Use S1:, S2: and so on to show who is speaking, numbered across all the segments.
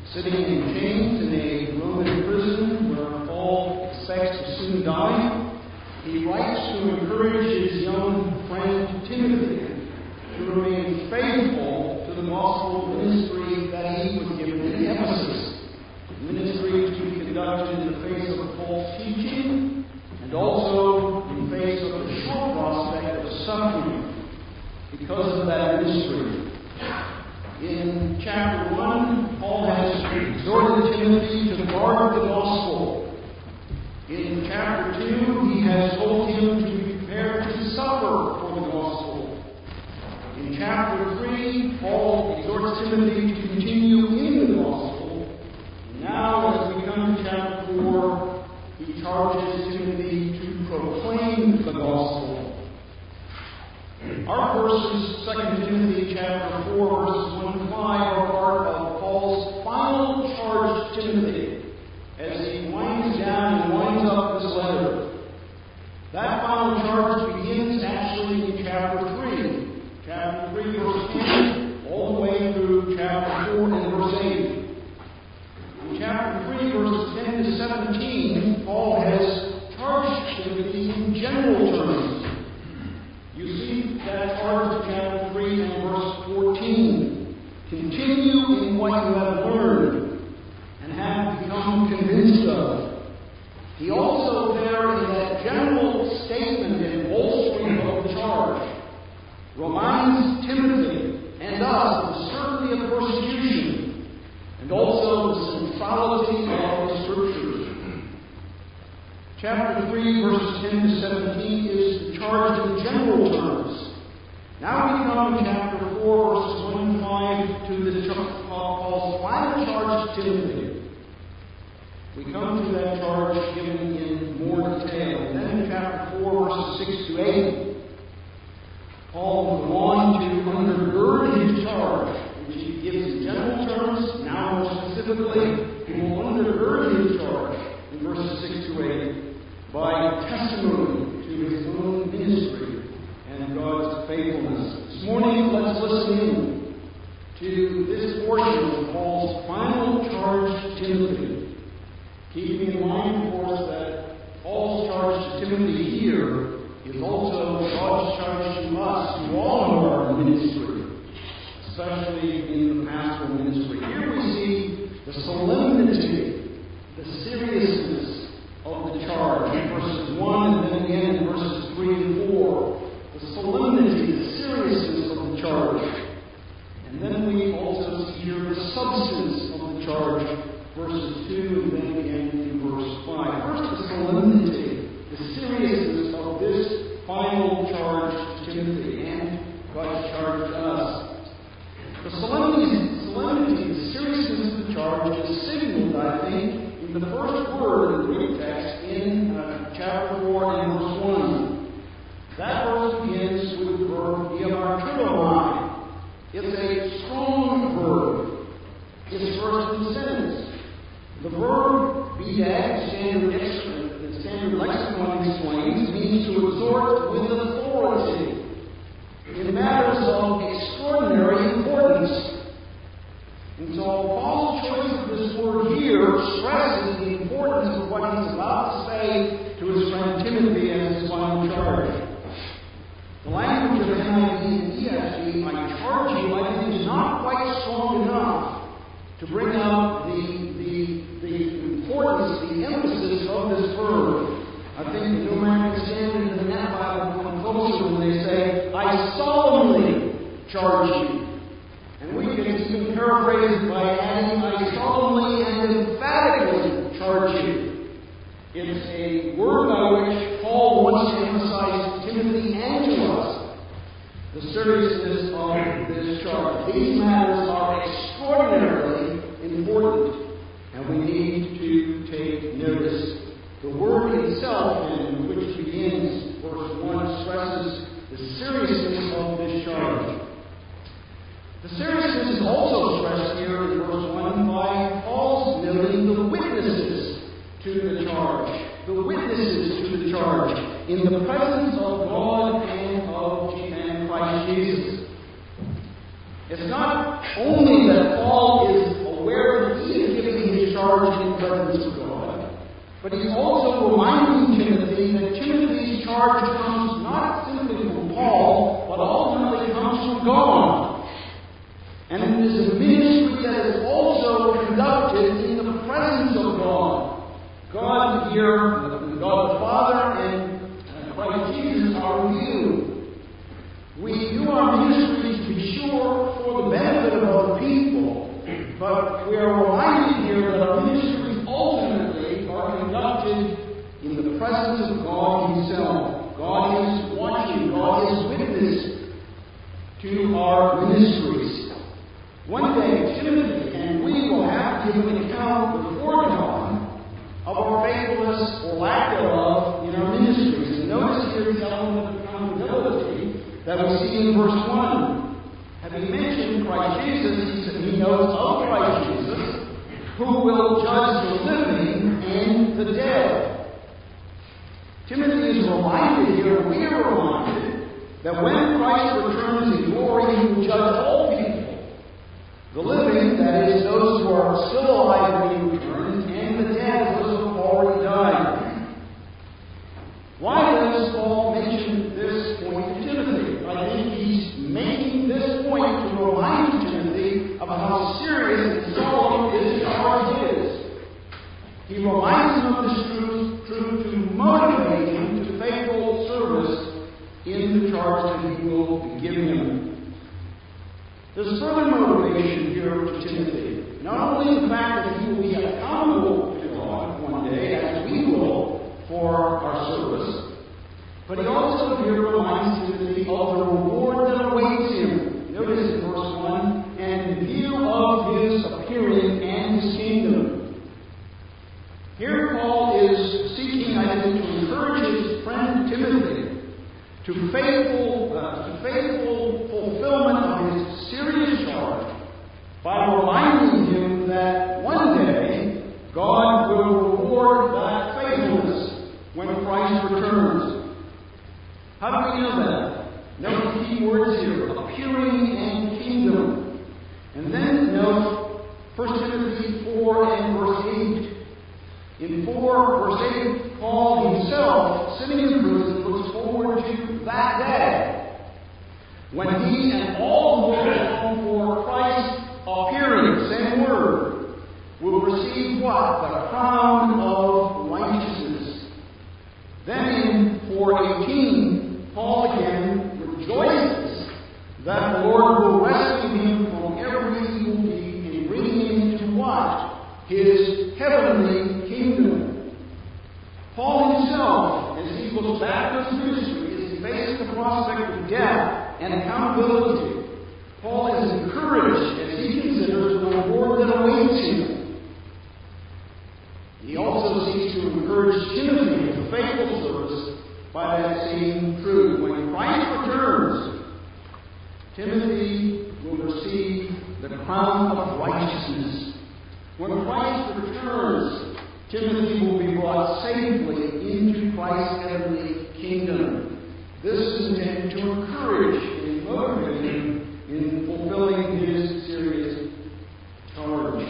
S1: sitting in chains in a Roman prison where Paul expects to soon die, he writes to encourage his young friend Timothy to remain faithful to the gospel ministry that he was given in Ephesus, ministry to be conducted in the face of false teaching and also in the face of the sure prospect of suffering because of that ministry. In chapter 1, Paul has exhorted Timothy to guard the gospel. In chapter 2, he has told him to be prepared to suffer for the gospel. In chapter 3, Paul exhorts Timothy to continue in the gospel. And now, as we come to chapter 4, he charges Timothy to proclaim the gospel. Our verses, 2 Timothy chapter 4, verses 1 to 5, are part of Paul's final charge to Timothy as he winds down and winds up this letter. That final charge begins actually in chapter 3. Chapter 3, verse 10, all the way through chapter 4 and verse 8. In chapter 3, verses 10 to 17, Paul has charged Timothy in general terms. You see that charge in chapter 3 and verse 14. Continue in what you have learned and have become convinced of. He also there in that general statement and bolstering of the charge reminds Timothy and us of the certainty of persecution and also the centrality of the Scriptures. Chapter 3, verses 10 to 17 is the charge in general terms. Now we come to chapter 4, verses 1 to 5 to Paul's final charge to Timothy. We come to that charge given in more detail. And then in chapter 4, verses 6 to 8, Paul will go on to undergird his charge, which he gives in general terms. Now more specifically, he will undergird his charge in verses 6 to 8 by testimony to his own ministry and God's faithfulness. This morning, let's listen in to this portion of Paul's final charge to Timothy. Keeping in mind, of course, that Paul's charge to Timothy here is also God's charge to us, to all of our ministry, especially in the pastoral ministry. Here we see the solemnity, the seriousness of the charge in verses 1 and then again in verses 3 and 4. The solemnity, the seriousness of the charge. And then we also see here the substance of the charge, verses 2 and then again in verse 5. First, the solemnity, the seriousness of this final charge to Timothy and God's charge to us. The solemnity, the seriousness of the charge is signaled, I think, in the first word of the Greek text in chapter 4 and verse 1. That verse begins with the verb diamarturomai. It's a strong verb. It's first in the sentence. The verb bidag, the standard lexicon explains, means to exhort with authority in matters of extraordinary importance. And so Paul's choice of this word here stresses the importance of what he's about to say to his friend Timothy as his final charge. The language of NIV and ESV, I charge you, I think is not quite strong enough to bring out the importance, the emphasis of this verb. I think the New American Standard and the Net Bible come closer when they say, I solemnly charge you. And we can even paraphrase by adding, I solemnly and emphatically charge you. It's a word by which Paul wants to emphasize to Timothy and to us the seriousness of this charge. These matters are extraordinarily important, and we need to take notice. The word itself, in which begins verse 1, stresses the seriousness of this charge. The seriousness is also stressed here in verse 1 by Paul's noting the witnesses to the charge. The witnesses to the charge in the presence of God and of Christ Jesus. It's not only that Paul is aware that he is charge in the presence of God, but he's also reminding Timothy that Timothy's charge comes not simply from Paul, but ultimately comes from God. And it is a ministry that is also conducted in the presence of God. God here, God the Father, and Christ Jesus are revealed. We do our ministries, to be sure, for the benefit of other people, but we are reminded here that our ministries ultimately are conducted in the presence of God Himself. God is watching, God is witness to our ministries. One day, Timothy and we will have to give an account before God of our faithfulness or lack thereof in our ministries. And notice here the element of accountability that we see in verse 1. Having mentioned Christ Jesus, he said he knows of Christ Jesus, who will judge the living and the dead. Timothy is reminded here, we are reminded, that when Christ returns in glory, he will judge all people. The living, that is, those who are still alive when he returns, and the dead, those who have already died. Why does Paul mention this point to Timothy? I think he's making this point to remind Timothy of how serious and solemn this charge is. He reminds him of this truth to motivate him to faithful service in the charge that he will be giving him. There's further motivation here to Timothy. Not only the fact that he will be accountable to God one day, as we will, for our service, but he also here reminds Timothy of the reward that awaits him. Notice in verse 1, and in view of his appearing and his kingdom. Here Paul is seeking, I think, to encourage his friend Timothy to faithful fulfillment of his serious charge by reminding him that one day God will reward that faithfulness when Christ returns. How do we know that? Note the key words here, appearing and kingdom. And then note 1 Timothy 4 and verse 8. In 4 verse 8, Paul himself, sitting in prison, looks forward to that day when he and all who long for Christ's appearing, same word, will receive what? The crown of righteousness. Then in 4:18, Paul again rejoices that the Lord will rescue him from every evil deed and bring him to what? His heavenly kingdom. Paul himself, as he looks back at his ministry, as he faces the prospect of death and accountability, Paul is encouraged as he considers the reward that awaits him. He also seeks to encourage Timothy to faithful service by that same truth. When Christ returns, Timothy will receive the crown of righteousness. When Christ returns, Timothy will be brought safely into Christ's heavenly kingdom. This is intended to encourage and motivate him in fulfilling his serious charge.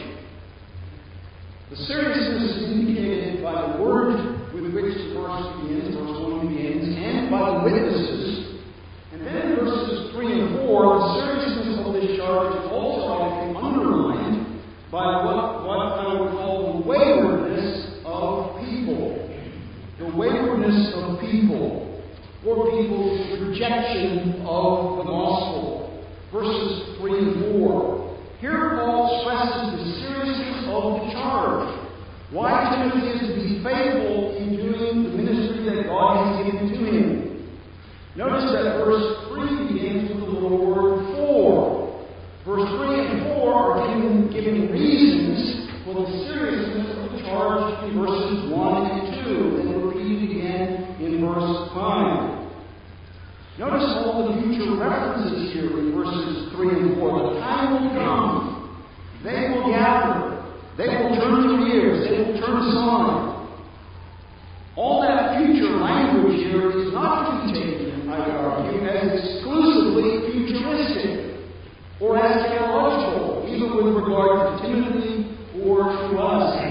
S1: The seriousness is indicated by the word with which the verse begins, verse 1 begins, and by the witnesses. And then in verses 3 and 4, the seriousness of this charge is also, I think, underlined by what I would call the waywardness of people. The waywardness of people, or people's rejection of the gospel. Verses 3 and 4. Here Paul stresses the seriousness of the charge. Why Timothy is to be faithful in doing the ministry that God has given to him. Notice that verse 3 begins with the little word for. Verse 3 and 4 are giving reasons for the seriousness of the charge in verses 1 and 2, and repeated again in verse 5. Notice all the future references here in verses 3 and 4. The time will come. They will gather. They will turn their ears. They will turn aside. All that future language here is not to be taken, I would argue, as exclusively futuristic or as theological, either with regard to Timothy or to us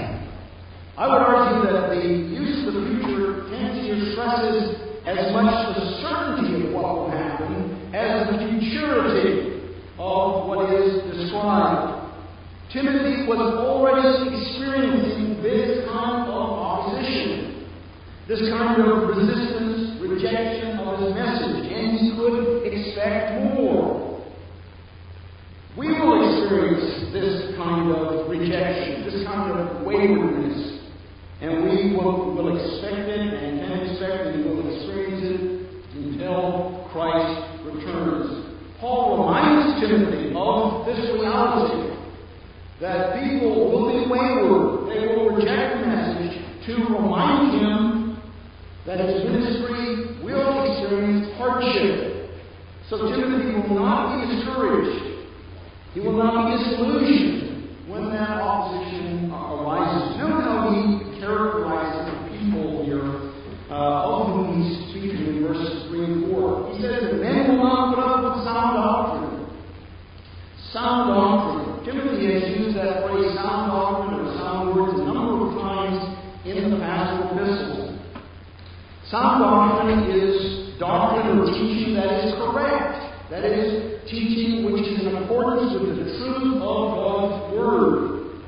S1: stresses as much the certainty of what will happen as the futurity of what is described. Timothy was already experiencing this kind of opposition, this kind of resistance, rejection of his message, and he could expect more. We will experience this kind of rejection, this kind of waywardness, and we will expect it and can expect it and will experience it until Christ returns. Paul reminds Timothy of this reality, that people will be wayward, they will reject the message, to remind him that his ministry will experience hardship. So Timothy will not be discouraged. He will not be disillusioned when that opposition arises. Note how he characterizes the people here of whom he's speaking in verses 3 and 4. He says that men will not put up with sound doctrine. Sound doctrine. Timothy has used that phrase, sound doctrine, or sound words, a number of times in the pastoral epistles. Sound doctrine is doctrine or teaching that is correct. That is, teaching which is in accordance with the truth of God's Word.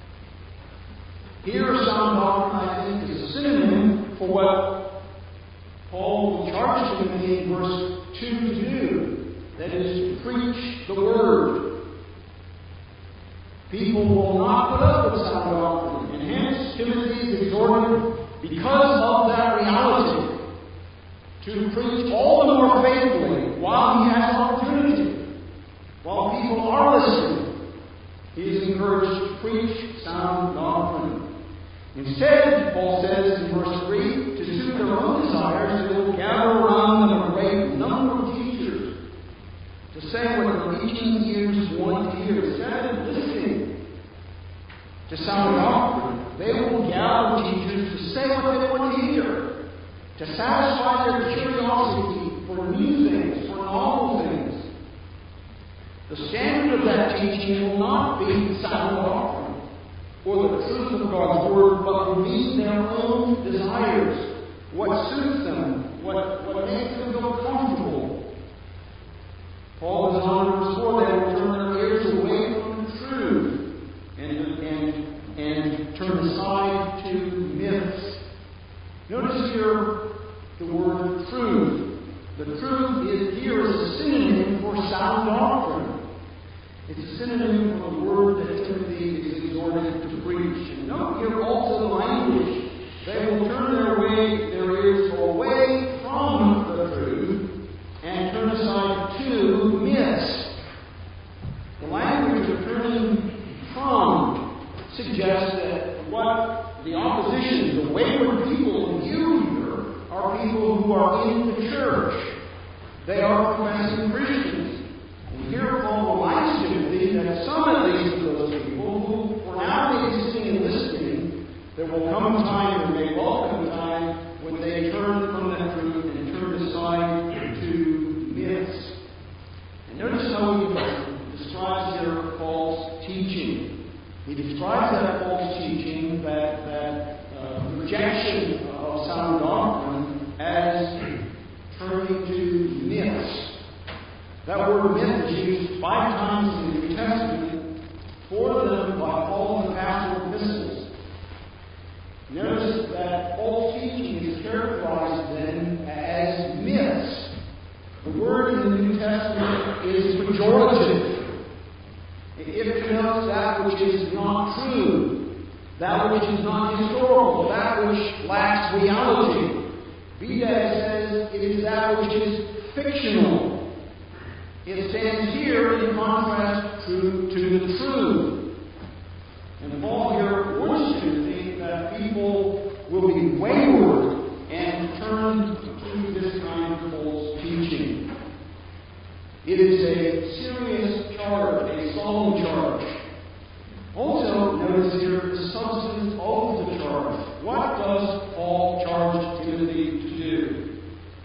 S1: Here, sound doctrine, I think, is a synonym for what Paul will charge Timothy in verse 2 to do. That is, to preach the Word. People will not put up with sound doctrine, and hence Timothy is exhorted, because of that reality, to preach all the more faithfully while he has opportunity. While people are listening, he is encouraged to preach sound doctrine. Instead, Paul says in verse 3, to suit their own desires, they will gather around them a great number of teachers to say what their itching ears want to hear. Instead of listening to sound doctrine, they will gather teachers to say what they want to hear, to satisfy their curiosity for new things, for novel things. The standard of that teaching will not be sound doctrine or the truth of God's Word, but will meet their own desires, what suits them, what makes them feel comfortable. Paul goes on in verse 4, they will turn their ears away from the truth and turn aside to myths. Notice here the word truth. The truth here is a synonym for sound doctrine. It's a synonym for the word that Timothy is exhorted to preach. And note here also the language. They will turn their ears away from the truth and turn aside to myths. The language of turning from suggests that what the opposition, the wayward people in view here, are people who are in the church. They are professing Christians. And here Paul reminds Timothy that some at least of those people who for now may be sitting and listening, there will come a time, there may well come a time, when they turn from that truth and turn aside to myths. And notice how he describes here false teaching. He describes that false teaching, that rejection of sound doctrine, as turning to myths. That word myth is used 5 times in the New Testament, 4 of them by Paul in the pastoral epistles. Notice that false teaching is characterized then as myths. The word in the New Testament is pejorative. It connotes that which is not true, that which is not historical, that which lacks reality. Bedag says it is that which is fictional. It stands here in contrast to the truth. And Paul here warns Timothy that people will be wayward and turn to this kind of false teaching. It is a serious charge, a solemn charge. Also, notice here the substance of the charge. What does Paul charge Timothy to do?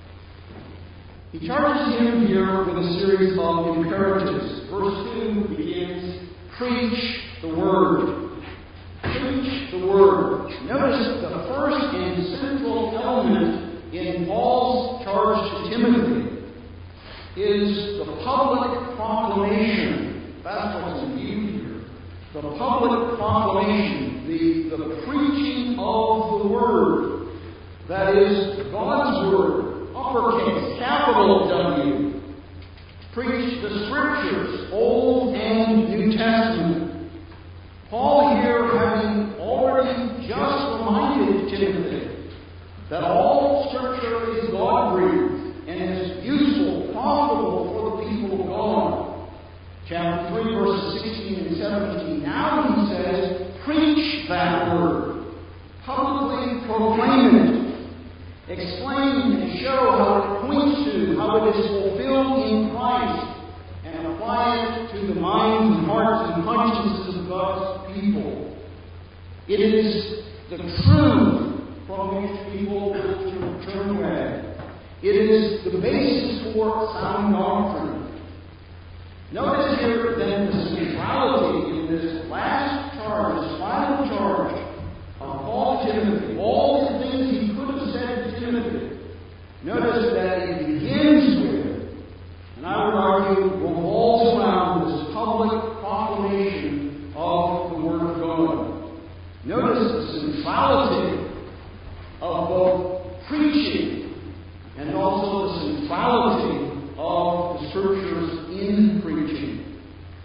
S1: He charges him here with a series of imperatives. Verse 2 begins, preach the word. Preach the word. Notice the first and central element in Paul's charge to Timothy is the public proclamation. That's what's in view here. The public proclamation, the preaching of the Word. That is God's Word, uppercase, capital W. Preach the Scriptures, Old and New Testament. Paul here, having already just reminded Timothy that all Scripture is God-breathed and is useful, profitable for the people of God. Chapter 3, verses 16 and 17. Now he says, preach that Word. Publicly proclaim it. Explain and show how it points to, how it is fulfilled in Christ, and apply it to the minds and hearts and consciences of God's people. It is the truth from which people will turn away. It is the basis for sound doctrine. Notice here then the centrality in this last charge, this final charge of Paul to Timothy. All the things he could have said to Timothy. Notice that it begins with, and I would argue revolves around this public proclamation of the Word of God. Notice the centrality of both preaching and also the centrality of the Scriptures in preaching.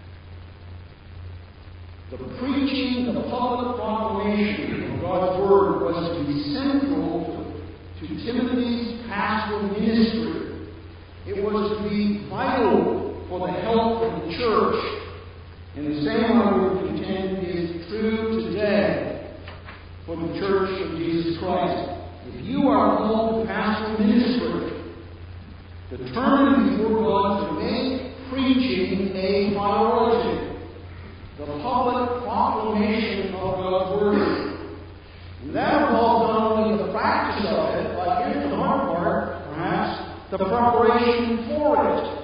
S1: The preaching, the public proclamation of God's Word was to be central to Timothy's pastoral ministry. It was to be vital for the health of the church. And the same, I would contend, is true today for the Church of Jesus Christ. If you are called to pastoral ministry, determine before God to make preaching a priority. The public proclamation of God's Word. And that involves not only the practice of it, but here's the hard part, perhaps, the preparation for it.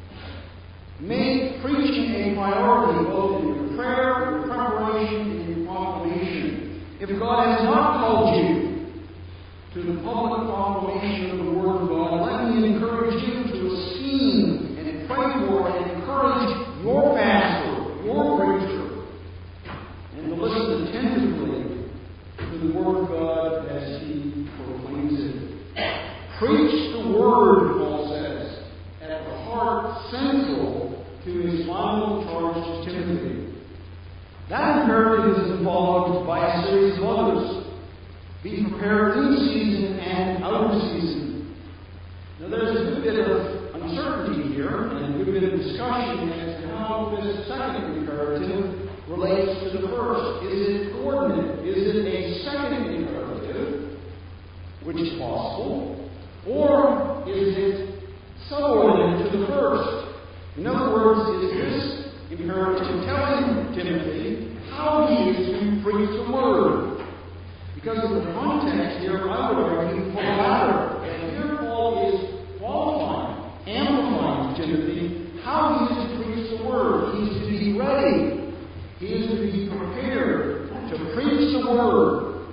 S1: Make preaching a priority, both in your prayer, your preparation, and your proclamation. If God has not called you to the public proclamation of the Word of God, let me encourage you to esteem and pray for and encourage your pastor, your preacher, and to listen attentively to the Word of God as he proclaims it. Preach the Word, Paul says, at the heart central to his final charge to Timothy. That imperative is involved by a series of others. Be prepared in season and out of season. Now there's a good bit of uncertainty here and a good bit of discussion as to how this second imperative relates to the first. Is it coordinate? Is it a second imperative, which is possible, or is it subordinate to the first? In other words, is this imperative telling Timothy how he is to preach the Word? Because of the context here, I would argue for the latter. And here Paul is qualifying, amplifying Timothy how he is to preach the Word. He is to be ready. He is to be prepared to preach the Word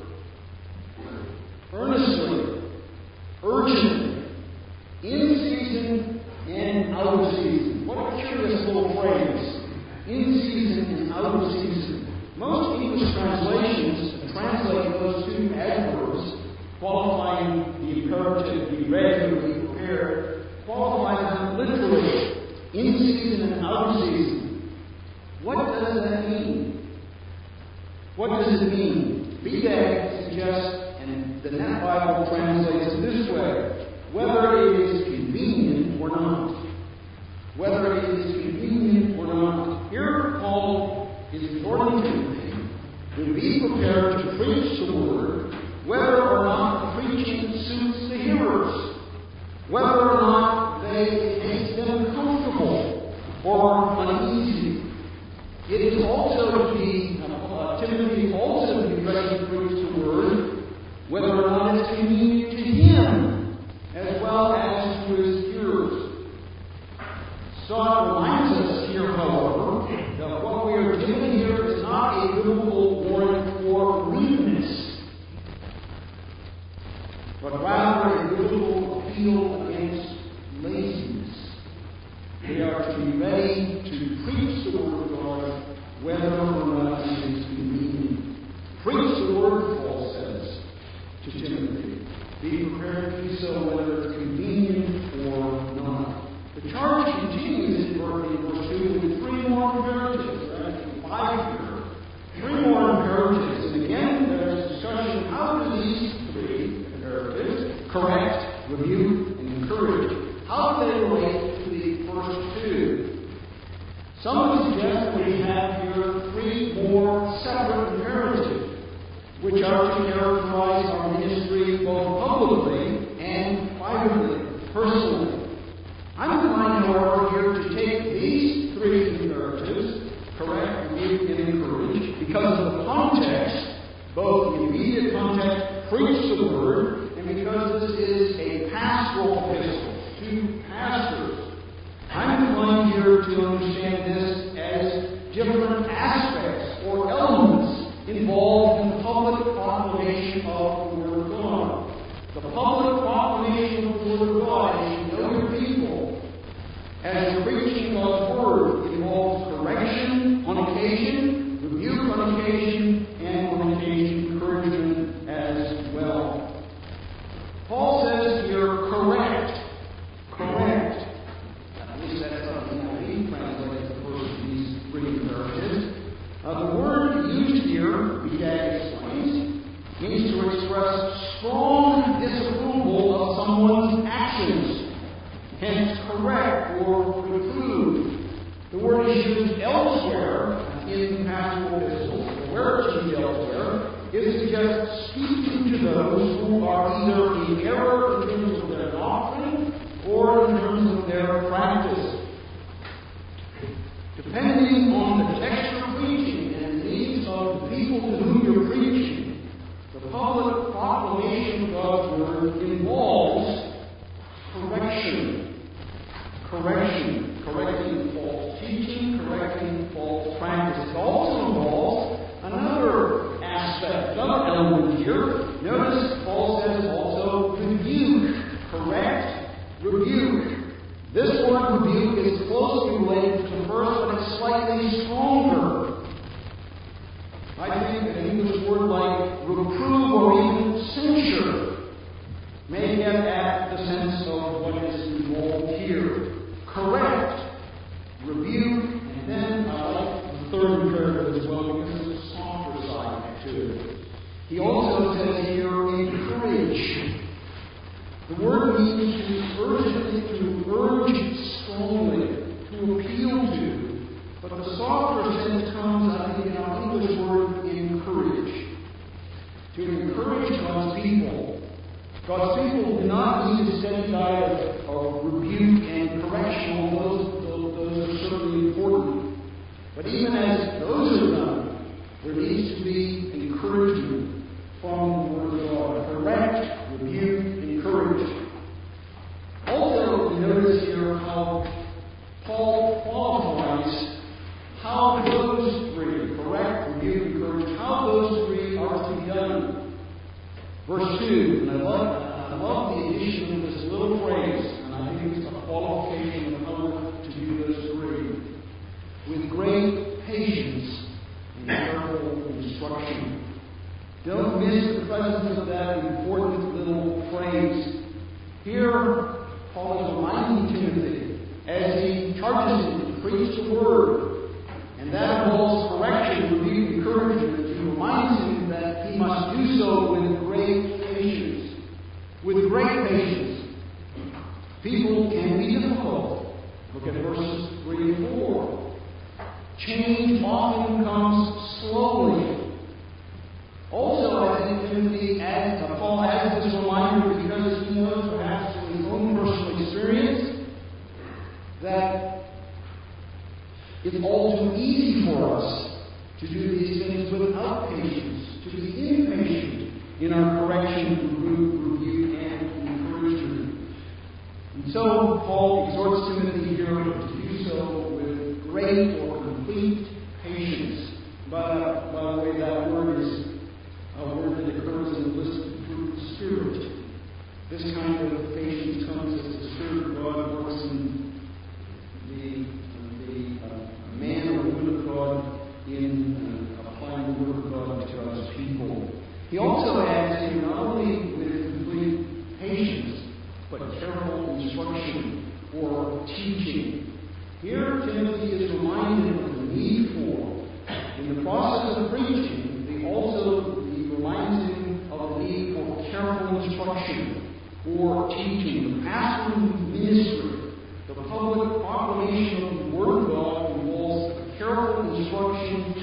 S1: earnestly, urgently, in season and out of season. What a curious little phrase. In season and out of season. Most English translations translate those two adverbs, qualifying the imperative, be ready or be prepared, qualify them literally, in season and out of season. What does that mean? What does it mean? BDAG suggests, and the Net Bible translates it this way, whether it is convenient or not. Whether it is convenient or not. Here Paul is exhorting Timothy to be prepared to preach the Word, whether or not the preaching suits the hearers, whether or not they make them comfortable or uneasy. It is also to be, Timothy is also to be ready to preach the Word, whether or not it's convenient to him, as well as to his hearers. Stott reminds us here, however, that what we are doing here is not a biblical warrant for rudeness, but rather a biblical How do they relate to the first two? Some would suggest that we have here three more separate imperatives, which are to characterize our ministry both publicly and privately, personally. I'm inclined, however, here to take these three imperatives, correct, rebuke, and encourage, because of the context, both the immediate context, preach the word, and because this is a pastoral epistle to pastors. I'm inclined here to understand this as different aspects or elements involved in the public proclamation of the Word of God. The public proclamation of the Word of God, as you know your people, as you're preaching God's Word, involves correction on occasion, rebuke on occasion, and on occasion encouragement as well. Paul says here, correct. At least that's something that he translates the first of these three imperatives. The word used here, Bedag explains, means to express strong disapproval of someone's actions, hence correct or reprove. The word is used elsewhere in pastoral epistles. Where it's used elsewhere is to just speaking to those who are either in error in terms of their doctrine or in terms of their practice. Depending on the text you're preaching and the needs of the people to whom you're preaching, the public proclamation of God's Word involves correcting false teaching, correcting false practice. It also involves another aspect, another element here. Notice Paul says also rebuke, correct, rebuke. This word rebuke is closely related to the first, but it's slightly stronger. I think an English word like reprove or even censure may get at the sense of what is involved here. Correct, rebuke, and then I like the third imperative as well because there's a softer side to it. He also says here, encourage. The word means to urge strongly, to appeal to. But the softer sense comes, I think, in our English word encourage. To encourage God's people. God's people do not need a steady diet of rebuke and correction, although those are certainly important. But even as those are done, there needs to be encouragement from the Word of God. Correct, rebuke, encourage. Also, notice here how Paul qualifies how those three, correct, rebuke, encourage, how those three are to be done. Verse 2, and I love the addition of this little phrase, and I think it's a qualification of how to do those three. With great patience and careful instruction. Don't miss the presence of that important little phrase. Here, Paul is reminding Timothy, as he charges him to preach the Word, and that involves correction, rebuke, encouragement. He reminds him that he must do so with great patience. With great patience. People can be difficult. Look at verses 3 and 4. Change often comes slowly. Also, I think Timothy Paul adds this reminder because he knows perhaps from his own personal experience that it's all too easy for us to do these things without patience, to be impatient in our correction, rebuke, and encouragement. And so Paul exhorts Timothy here to do so with great or complete patience. By the way, that word is a word that occurs in the list of the fruit of the Spirit. This kind of patience comes as the Spirit of God works in the man or woman of God in applying the Word of God to God's people. He also adds here not only with complete patience, but careful instruction or teaching. Here, Timothy is reminded of the need for, in the process of preaching, he reminds him of the need for careful instruction or teaching. The pastoral ministry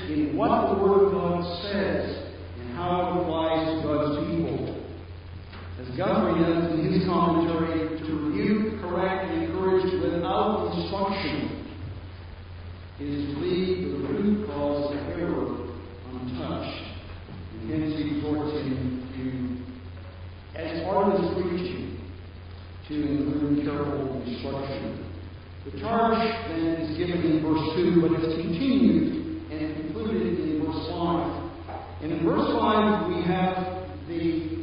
S1: in what the Word of God says and how it applies to God's people. As Guthrie does in his commentary, to rebuke, correct, and encourage without instruction is to leave the root cause of error untouched. And hence he exhorts him to, as part of his preaching, to include careful instruction. The charge then is given in verse 2, but it's continued and concluded in verse 5. And in verse 5 we have the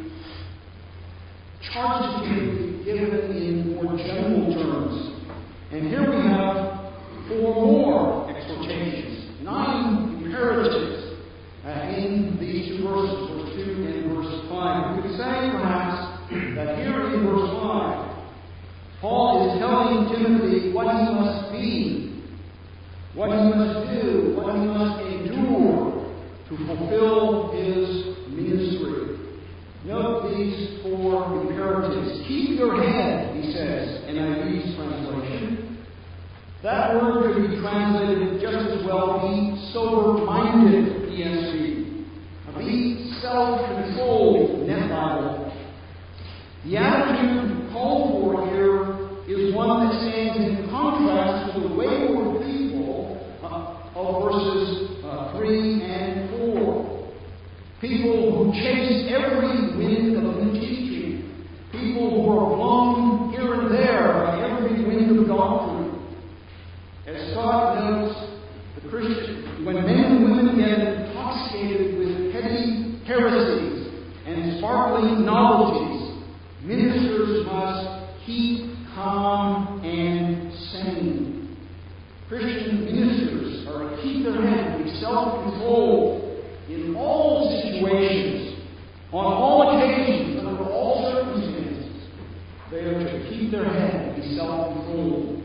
S1: charge to be given in more general terms. And here we have 4 more exhortations, 9 imperatives in these 2 verses, verse 2 and verse 5. We could say perhaps that here in verse 5, Paul is telling Timothy what he must be, what he must do, what he must endure to fulfill his ministry. Note these 4 imperatives. Keep your head, he says, NIV's translation. That word could be translated just as well, be sober-minded, ESV. Be self-controlled, Net Bible. The attitude called for here is one that stands in contrast to the wayward people of verses 3 and 4. People who chase every wind of new teaching. People who are blown here and there by every wind of doctrine. As Scott notes, the Christian, when men and women get intoxicated with petty heresies and sparkling novelties, ministers must keep calm and sane. Christian ministers are to keep their head, be self-controlled in all situations, on all occasions, under all circumstances. They are to keep their head, be self-controlled.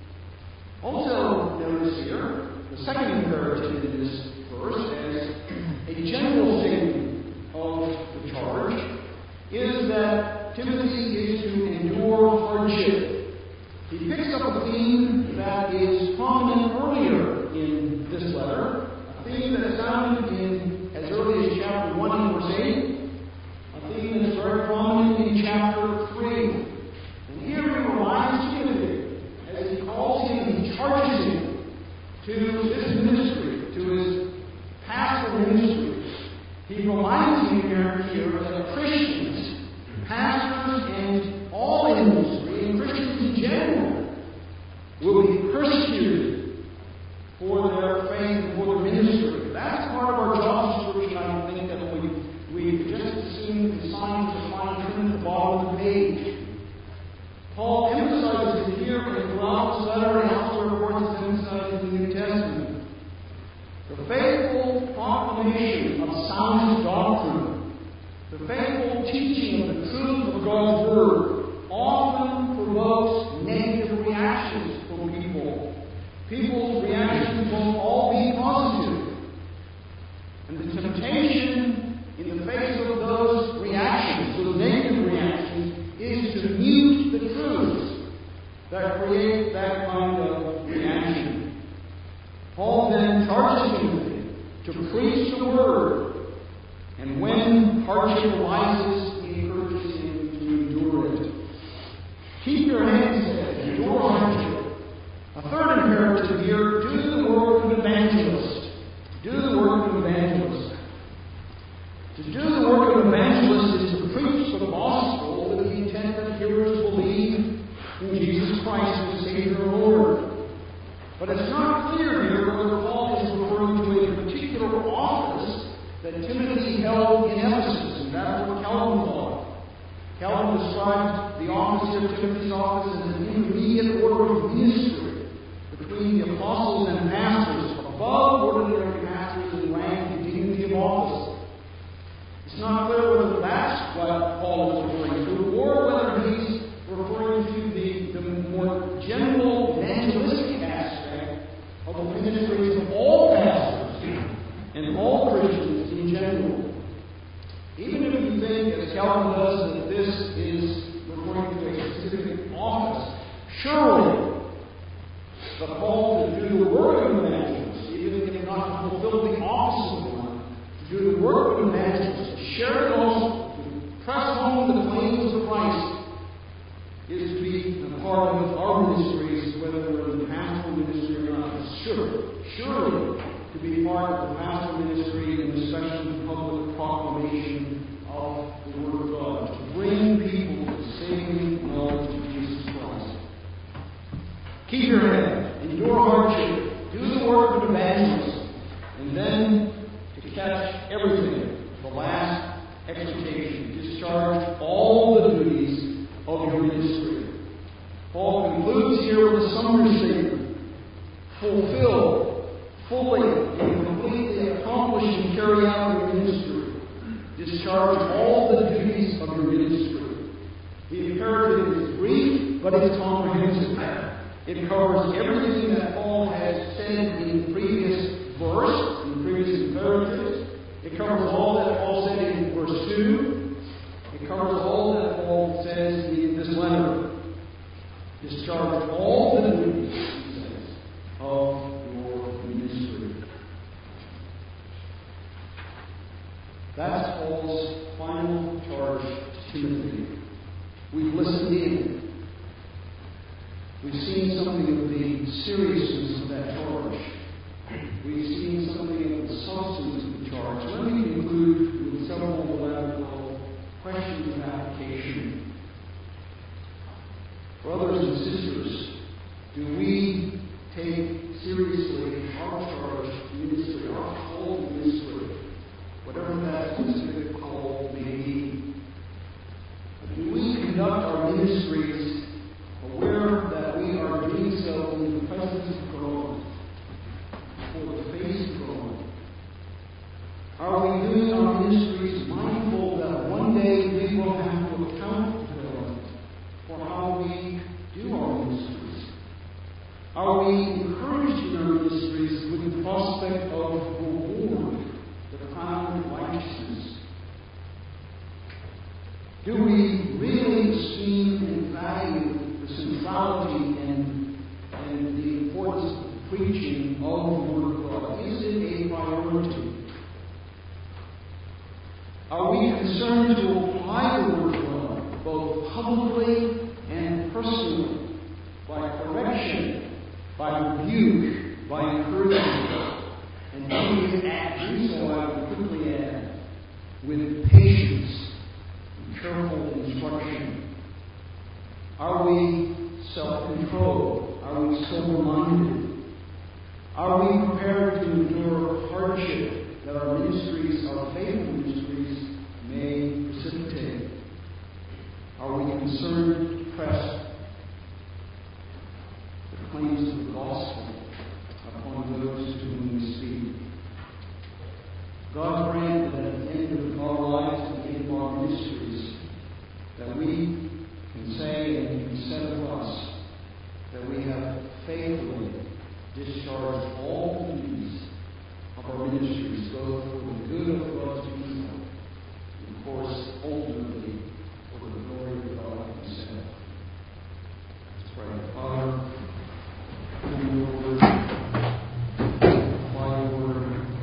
S1: Also, notice here, the second imperative in this verse, as a general statement of the charge, is that Timothy is to endure hardship. He picks up a theme that is prominent earlier in this letter, a theme that is found in as early as chapter 1 and verse 8, a theme that is very prominent in chapter 3. And here he reminds Timothy, as he calls him, he charges him to this ministry, to his pastoral ministry. He reminds him here that Christians, pastors, and all industry, and Christians in general, will be persecuted for their faith and for their ministry. That's part of our job description, I think, that we just as soon assign to fine print at the bottom of the page. Paul emphasizes it here and throughout this letter and elsewhere, of course, it's emphasized in the New Testament. The faithful proclamation of sound doctrine, the faithful teaching of the truth of God's Word, often provokes negative reactions from people. People's reactions won't all be positive. And the temptation in the face of those reactions, those negative reactions, is to mute the truths that create that kind of reaction. Paul then charges Timothy to preach the Word, and when hardship arises, he encourages him to endure it. Keep your hands, he says, endure hardship. A third imperative here, do the work of an evangelist. Do the work of an evangelist. To do the work of an evangelist is to preach the gospel with the intent that hearers believe in Jesus Christ as Savior and Lord. But it's not clear here whether Paul is referring to a particular office that Timothy held in Ephesus, and that's what Calvin thought. Calvin described the office here, Timothy's office, as an intermediate order of ministry between the apostles and pastors, above ordinary pastors in rank and dignity of office. It's not clear whether that's what Paul is referring to, or whether he's referring to the more general evangelistic aspect of the ministries of all pastors and all Christians in general. Even if you think, as Calvin does, that this is referring to a specific office, surely the call to do the work of an evangelist, even if not to fulfill the part of our ministries, whether we're in the pastoral ministry or not. Surely, to be part of the pastoral ministry and especially the public proclamation of the Word of God, to bring people to the saving knowledge of Jesus Christ. Keep your head, endure hardship, do the work of evangelist, and then to catch everything, the last exhortation, discharge all the duties of your ministry. Paul concludes here with a summary statement. Fulfill, fully, and completely accomplish and carry out your ministry. Discharge all the duties of your ministry. The imperative is brief, but it's comprehensive. It covers everything that Paul has said in the previous verse, in the previous imperatives. It covers all that Paul said in verse 2. It covers all that Paul says in this letter. Discharge all the duties, he says, of your ministry. That's Paul's final charge to Timothy. We've listened in. We've seen something of the seriousness of that charge. We've seen something of the substance of the charge. Let me conclude with several questions of application. Brothers and sisters, do we take seriously our charge to ministry, our call to ministry, whatever that specific call may be? Do we conduct our ministries aware that we are doing so in the presence of God, before the face of God? Are we doing our ministries mindful that one day we will have to account to God for how we do our ministries? Are we encouraged in our ministries with the prospect of reward, the crown of righteousness? Do we really esteem and value the centrality and the importance of the preaching of the Word of God? Is it a priority? Are we concerned to apply the Word of God, both publicly and personally, by correction, by rebuke, by encouragement, and do so, I would quickly add, with patience and careful instruction? Are we self-controlled? Are we sober-minded? Are we prepared to endure hardship that our ministries, our faithful ministries, may precipitate? Are we concerned to press the claims of the gospel upon those to whom we speak? God grant that at the end of our lives and the end of our ministries, that we can say and can said of us that we have faithfully discharged all the duties of our ministries, both for the good of God's people and, of course, ultimately for the glory of God Himself. Let's pray. Father, in your word, apply your word.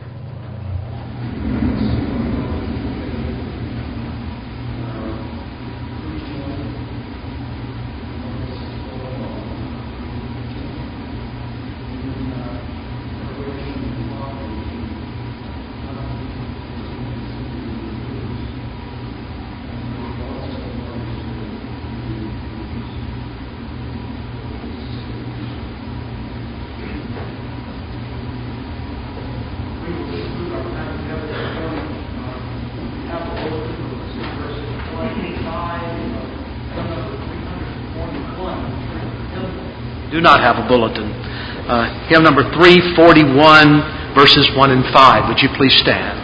S2: Do not have a bulletin. Hymn number 341, verses 1 and 5. Would you please stand?